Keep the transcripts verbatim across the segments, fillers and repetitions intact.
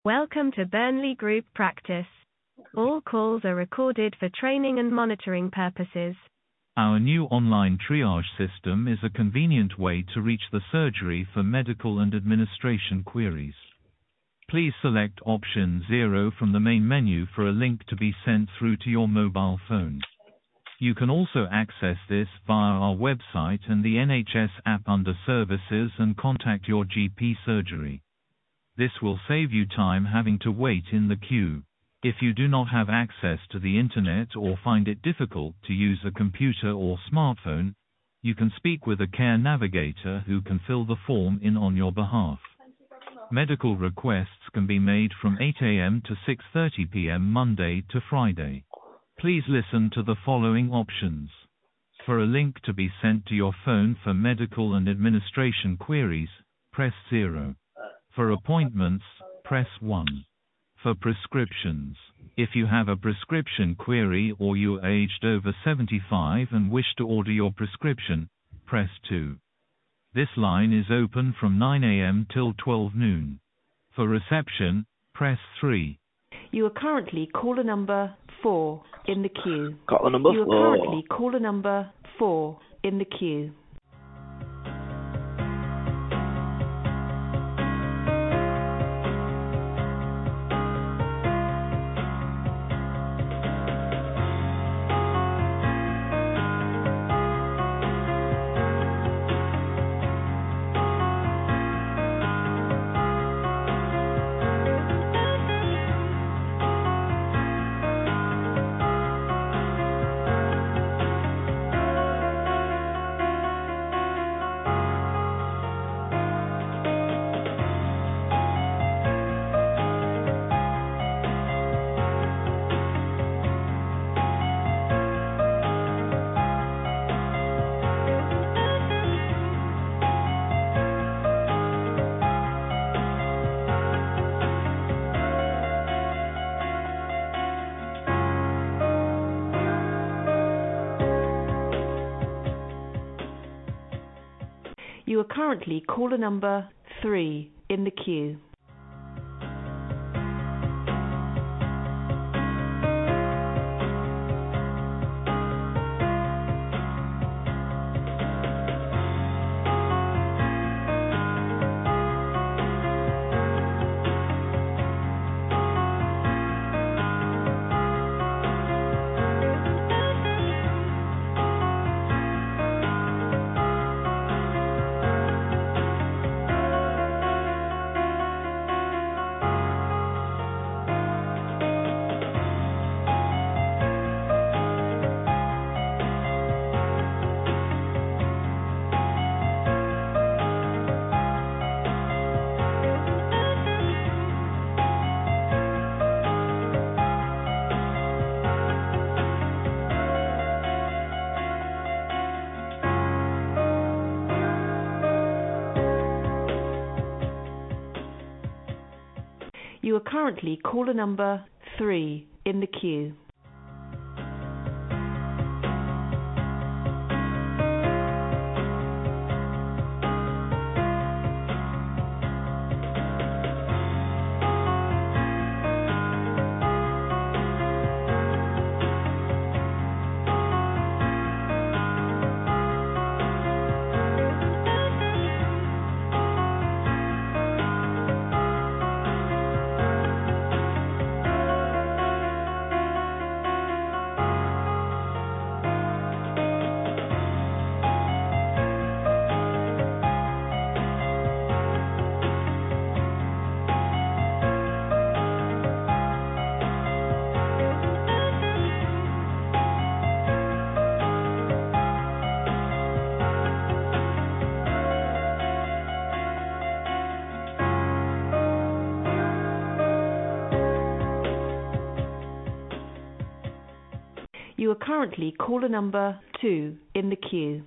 Welcome to Burnley Group Practice. All calls are recorded for training and monitoring purposes. Our new online triage system is a convenient way to reach the surgery for medical and administration queries. Please select option zero from the main menu for a link to be sent through to your mobile phone. You can also access this via our website and the N H S app under Services and contact your G P surgery. This will save you time having to wait in the queue. If you do not have access to the internet or find it difficult to use a computer or smartphone, you can speak with a care navigator who can fill the form in on your behalf. Medical requests can be made from eight A M to six thirty P M Monday to Friday. Please listen to the following options. For a link to be sent to your phone for medical and administration queries, press zero. For appointments, press one. For prescriptions, if you have a prescription query or you are aged over seventy-five and wish to order your prescription, press two. This line is open from nine A M till twelve noon. For reception, press three. You are currently caller number four in the queue. Got the number You are four. currently caller number four in the queue. You are currently caller number three in the queue. You are currently caller number three in the queue. You are currently caller number two in the queue.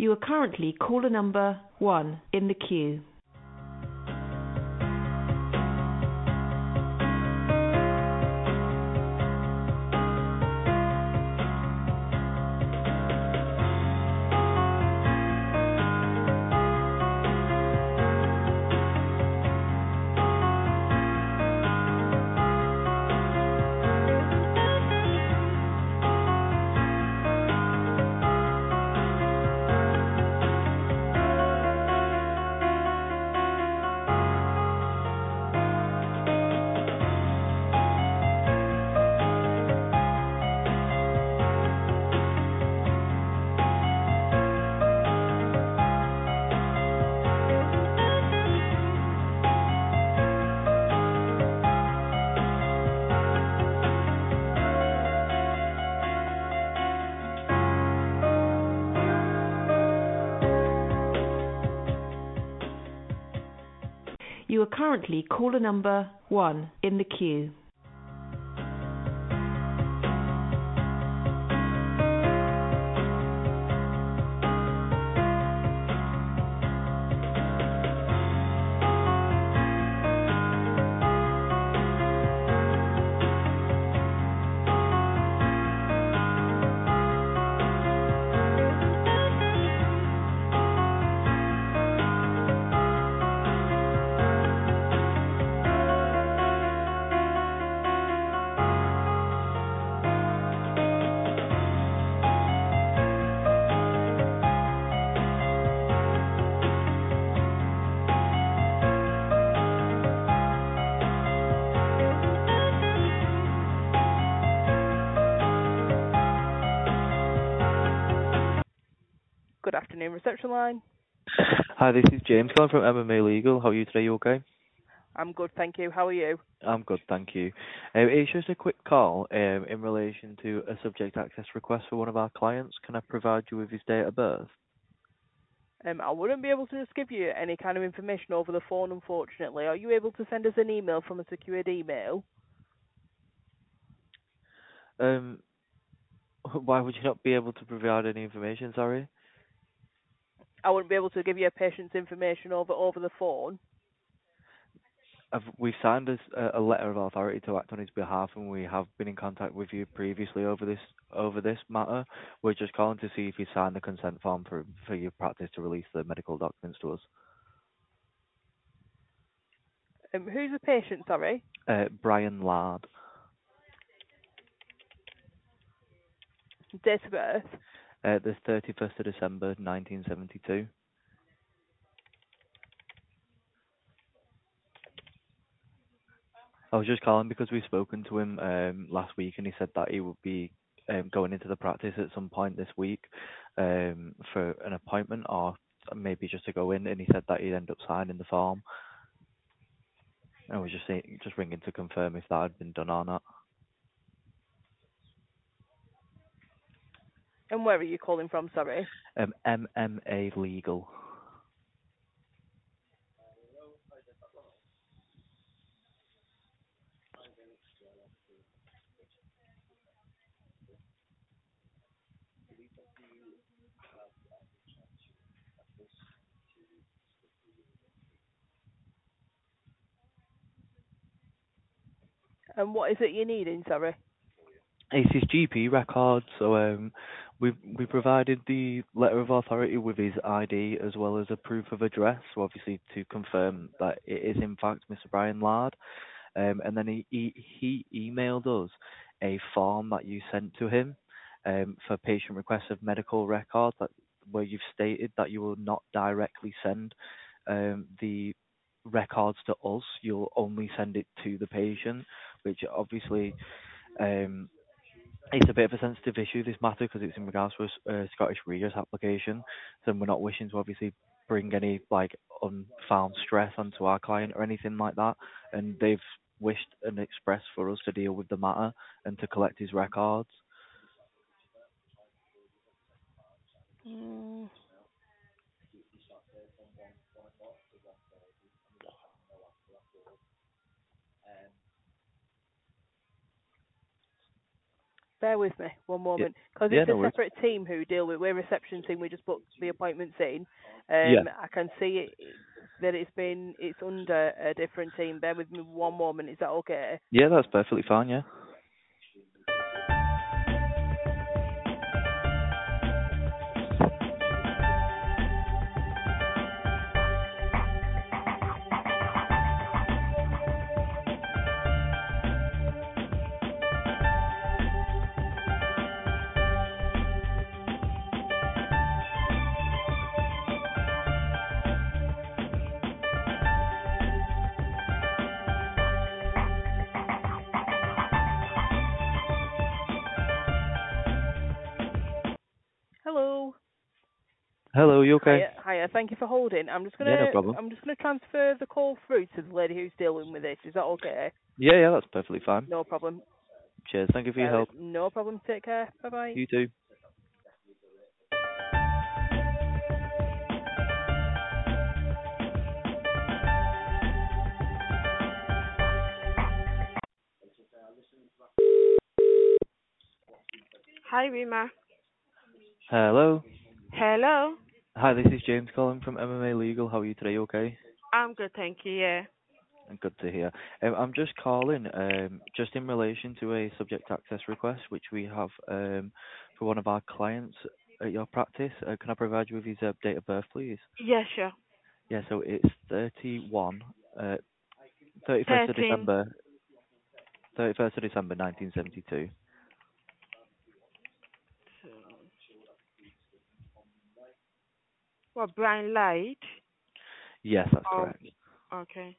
You are currently caller number one in the queue. You are currently caller number one in the queue. Good afternoon, reception line. Hi, this is James calling from M M A Legal. How are you today? You okay? I'm good, thank you. How are you? I'm good, thank you. Um, it's just a quick call um, in relation to a subject access request for one of our clients. Can I provide you with his date of birth? Um, I wouldn't be able to just give you any kind of information over the phone, unfortunately. Are you able to send us an email from a secured email? Um, why would you not be able to provide any information, sorry? I wouldn't be able to give you a patient's information over over the phone. I've, we've signed a, a letter of authority to act on his behalf, and we have been in contact with you previously over this over this matter. We're just calling to see if you signed the consent form for for your practice to release the medical documents to us. Um, who's the patient, sorry? Uh, Brian Lard. Date of birth? Uh, the thirty-first of December, nineteen seventy-two. I was just calling because we've spoken to him um, last week, and he said that he would be um, going into the practice at some point this week um, for an appointment, or maybe just to go in. And he said that he'd end up signing the form. I was just saying, just ringing to confirm if that had been done or not. And where are you calling from, sorry? Um, M M A Legal. And what is it you're needing, sorry? It's his G P record, so um, we we provided the letter of authority with his I D as well as a proof of address, so obviously to confirm that it is in fact Mister Brian Lard. Um, and then he, he he emailed us a form that you sent to him um, for patient requests of medical records, that, where you've stated that you will not directly send um, the records to us, you'll only send it to the patient, which obviously um, it's a bit of a sensitive issue, this matter, because it's in regards to a s- a Scottish Readers application, so we're not wishing to obviously bring any like unfound stress onto our client or anything like that, and they've wished and expressed for us to deal with the matter and to collect his records. Mm. Bear with me one moment, because Yeah, it's no a worries. separate team who deal with. We're a reception team. We just book the appointments in. Yeah. Um, I can see it, that it's been it's under a different team. Bear with me one moment. Is that okay? Yeah, that's perfectly fine, yeah. Hello. Hello, you okay? Hiya, hiya. Thank you for holding. I'm just Yeah, no gonna problem. I'm just gonna transfer the call through to the lady who's dealing with this. Is that okay? Yeah, yeah, that's perfectly fine. No problem. Cheers, thank you for your Uh, help. no problem. Take care. Bye bye. You too. Hi, Rima. Hello. Hello. Hi, this is James calling from M M A Legal. How are you today? You okay? I'm good, thank you. Yeah. Good to hear. Um, I'm just calling um, just in relation to a subject access request which we have um, for one of our clients at your practice. Uh, can I provide you with his uh, date of birth, please? Yeah, sure. Yeah, so it's thirty-one, uh, thirty-first of thirteen. December, thirty-first of December, nineteen seventy-two. What, Brian Light? Yes, that's Oh, correct. okay.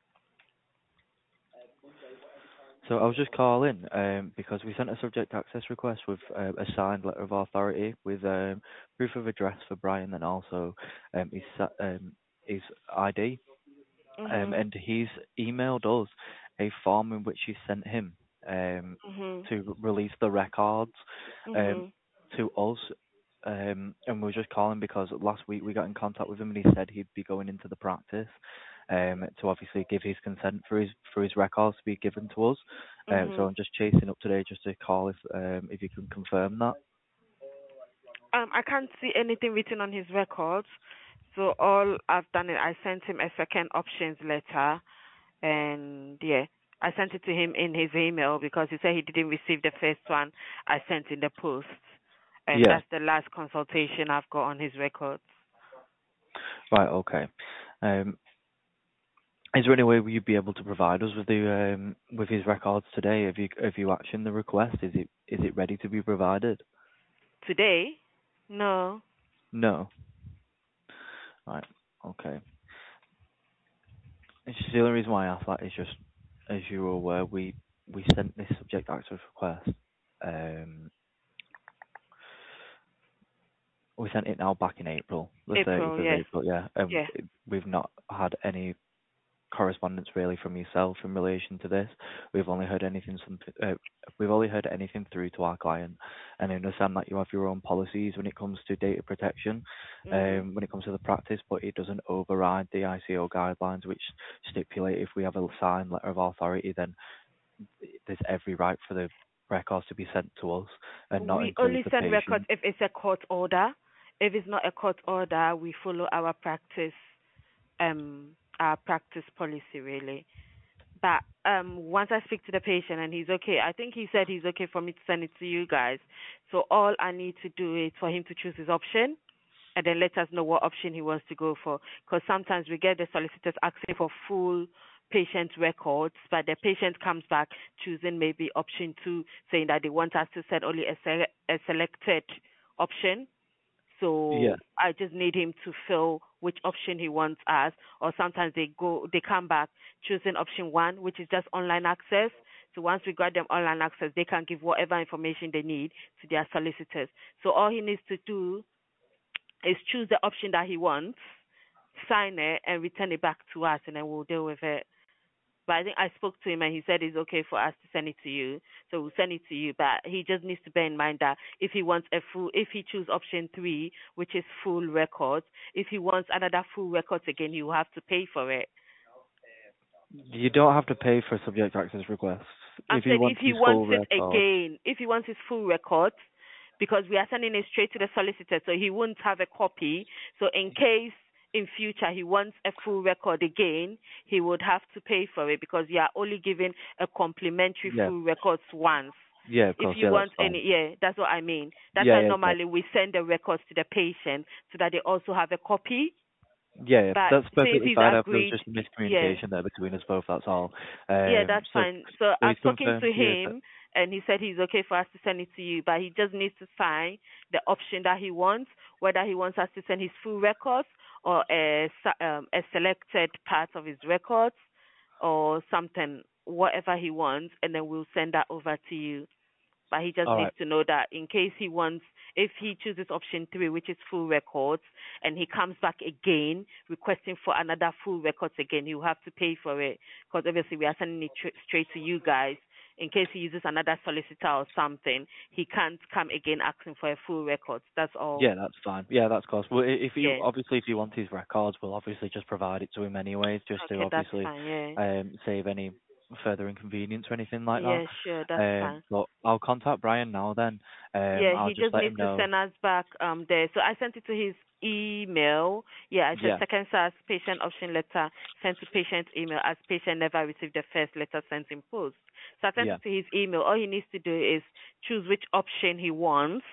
So I was just calling um, because we sent a subject access request with uh, a signed letter of authority with um, proof of address for Brian and also um, his sa- um, his I D. Um, Mhm. and he's emailed us a form in which he sent him um, Mhm. to release the records um, Mhm. to us. Um, and we were just calling because last week we got in contact with him and he said he'd be going into the practice um, to obviously give his consent for his for his records to be given to us. Um, so Mhm. I'm just chasing up today just to call if um, if you can confirm that. Um, I can't see anything written on his records, so all I've done is I sent him a second options letter, and yeah, I sent it to him in his email because he said he didn't receive the first one I sent in the post, and Yeah. that's the last consultation I've got on his records. Right. Okay. Um, Is there any way you'd be able to provide us with the um, with his records today? Have you have you actioned the request? Is it is it ready to be provided? Today? No. No. Right. Okay. It's just the only reason why I asked that is just, as you were aware, we we sent this subject access request. Um, we sent it now back in April, the thirtieth April, of yes. April. Yeah, and Yeah. we've not had any correspondence really from yourself in relation to this. We've only heard anything some, uh, we've only heard anything through to our client, and I understand that you have your own policies when it comes to data protection, Mhm. um, when it comes to the practice, but it doesn't override the I C O guidelines, which stipulate if we have a signed letter of authority, then there's every right for the records to be sent to us and not We include only the send records patient. if it's a court order. If it's not a court order, we follow our practice, um, our practice policy really. But um, once I speak to the patient and he's okay, I think he said he's okay for me to send it to you guys. So all I need to do is for him to choose his option and then let us know what option he wants to go for. Because sometimes we get the solicitors asking for full patient records, but the patient comes back choosing maybe option two, saying that they want us to send only a, se- a selected option. Yeah. So I just need him to fill which option he wants us, or sometimes they go, they come back choosing option one, which is just online access. So once we got them online access, they can give whatever information they need to their solicitors. So all he needs to do is choose the option that he wants, sign it, and return it back to us, and then we'll deal with it. But I think I spoke to him and he said it's okay for us to send it to you. So we'll send it to you. But he just needs to bear in mind that if he wants a full, if he chooses option three, which is full records, if he wants another full records again, he will have to pay for it. You don't have to pay for subject access requests. I'm if he saying wants if he his full wants it record. again, if he wants his full records, because we are sending it straight to the solicitor, so he won't have a copy. So in case in future he wants a full record again, he would have to pay for it because you are only giving a complimentary Yeah. full records once. Yeah, of If course. you Yeah, want that's fine. any, yeah, that's what I mean. That's Yeah, why yeah, normally we send the records to the patient so that they also have a copy. Yeah, yeah, But that's since perfectly he's fine. There was agreed, just a yeah, miscommunication there between us both. That's all. yeah, Um, that's so, fine. So so I've he's spoken confirmed to to you that. him, and he said he's okay for us to send it to you, but he just needs to sign the option that he wants, whether he wants us to send his full records or a se- um, a selected part of his records or something, whatever he wants, and then we'll send that over to you. But he just All needs right. to know that in case he wants, if he chooses option three, which is full records, and he comes back again requesting for another full records again, he'll have to pay for it because obviously we are sending it tr- straight to you guys. In case he uses another solicitor or something, he can't come again asking for a full records. That's all. Yeah, that's fine. Yeah, that's course. Well, i- if he Yeah. obviously if he wants his records, we'll obviously just provide it to him anyways, just to Okay, that's obviously fine. Yeah. um save any further inconvenience or anything like that. Yeah, sure, that's Um, fine. but I'll contact Brian now then. Um, Yeah, I'll he just just let him needs to know. send us back um there. So I sent it to his email. Yeah, I said Yeah. second SARS patient option letter sent to patient email as patient never received the first letter sent in post. So I sent Yeah. it to his email. All he needs to do is choose which option he wants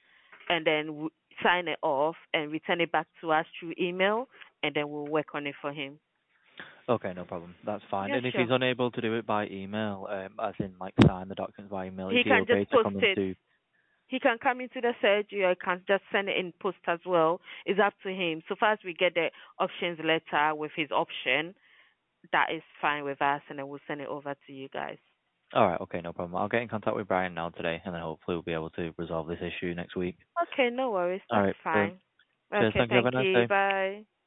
and then w- sign it off and return it back to us through email, and then we'll work on it for him. Okay, no problem. That's fine. Yeah, And if sure. he's unable to do it by email, um, as in like sign the documents by email, He is he can okay just to post come it. into? He can come into the surgery or he can just send it in post as well. It's up to him. So far as we get the options letter with his option, that is fine with us, and then we'll send it over to you guys. All right. Okay, no problem. I'll get in contact with Brian now today, and then hopefully we'll be able to resolve this issue next week. Okay, no worries. All That's right. Brilliant. fine. Cheers. Okay, Thank you. Have a thank nice you. day. Bye.